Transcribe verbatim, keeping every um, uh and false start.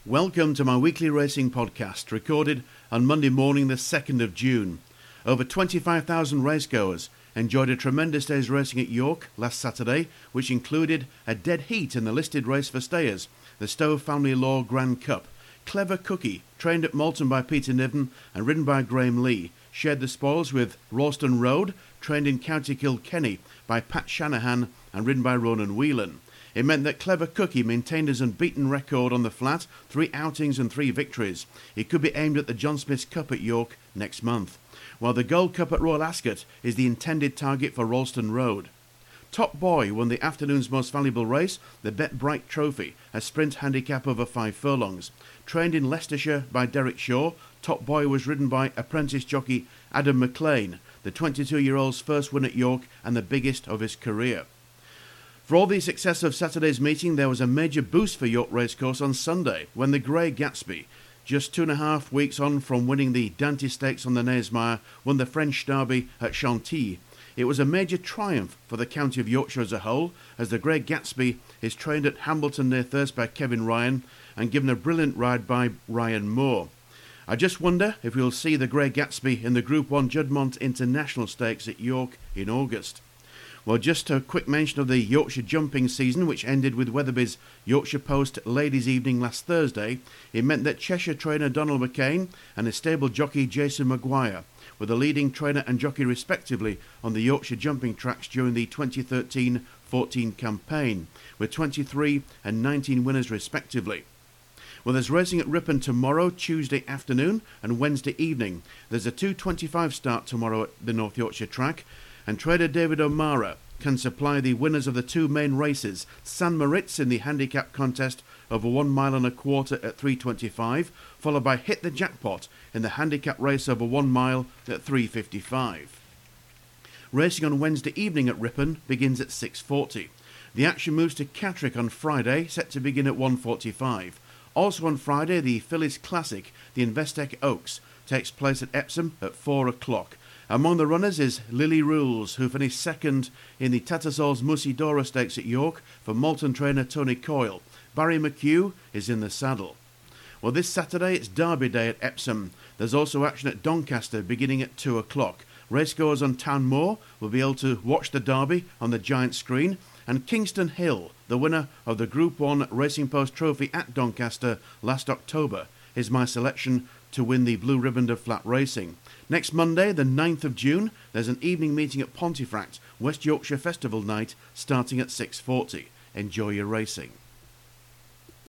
Welcome to my weekly racing podcast, recorded on Monday morning the second of June. Over twenty-five thousand racegoers enjoyed a tremendous day's racing at York last Saturday, which included a dead heat in the listed race for stayers, the Stowe Family Law Grand Cup. Clever Cookie, trained at Malton by Peter Niven and ridden by Graham Lee, shared the spoils with Ralston Road, trained in County Kilkenny by Pat Shanahan and ridden by Ronan Whelan. It meant that Clever Cookie maintained his unbeaten record on the flat, three outings and three victories. He could be aimed at the John Smith's Cup at York next month, while the Gold Cup at Royal Ascot is the intended target for Ralston Road. Top Boy won the afternoon's most valuable race, the Bet Bright Trophy, a sprint handicap over five furlongs. Trained in Leicestershire by Derek Shaw, Top Boy was ridden by apprentice jockey Adam McLean, the twenty-two-year-old's first win at York and the biggest of his career. For all the success of Saturday's meeting, there was a major boost for York Racecourse on Sunday, when the Grey Gatsby, just two and a half weeks on from winning the Dante Stakes on the Knavesmire, won the French Derby at Chantilly. It was a major triumph for the county of Yorkshire as a whole, as the Grey Gatsby is trained at Hambleton near Thirst by Kevin Ryan and given a brilliant ride by Ryan Moore. I just wonder if we'll see the Grey Gatsby in the Group one Juddmonte International Stakes at York in August. Well, just a quick mention of the Yorkshire jumping season, which ended with Weatherby's Yorkshire Post Ladies' Evening last Thursday. It meant that Cheshire trainer Donald McCain and his stable jockey Jason Maguire were the leading trainer and jockey respectively on the Yorkshire jumping tracks during the twenty thirteen fourteen campaign, with twenty-three and nineteen winners respectively. Well, there's racing at Ripon tomorrow, Tuesday afternoon and Wednesday evening. There's a two twenty-five start tomorrow at the North Yorkshire track, and trader David O'Mara can supply the winners of the two main races, San Moritz in the handicap contest over one mile and a quarter at three twenty-five, followed by Hit the Jackpot in the handicap race over one mile at three fifty-five. Racing on Wednesday evening at Ripon begins at six forty. The action moves to Catterick on Friday, set to begin at one forty-five. Also on Friday, the Phillies Classic, the Investec Oaks, takes place at Epsom at four o'clock. Among the runners is Lily Rules, who finished second in the Tattersalls Musidora Stakes at York for Malton trainer Tony Coyle. Barry McHugh is in the saddle. Well, this Saturday it's Derby Day at Epsom. There's also action at Doncaster beginning at two o'clock. Racegoers on Town Moor will be able to watch the Derby on the giant screen, and Kingston Hill, the winner of the Group one Racing Post Trophy at Doncaster last October, is my selection to win the Blue Riband of Flat Racing. Next Monday, the ninth of June, there's an evening meeting at Pontefract, West Yorkshire Festival Night, starting at six forty. Enjoy your racing.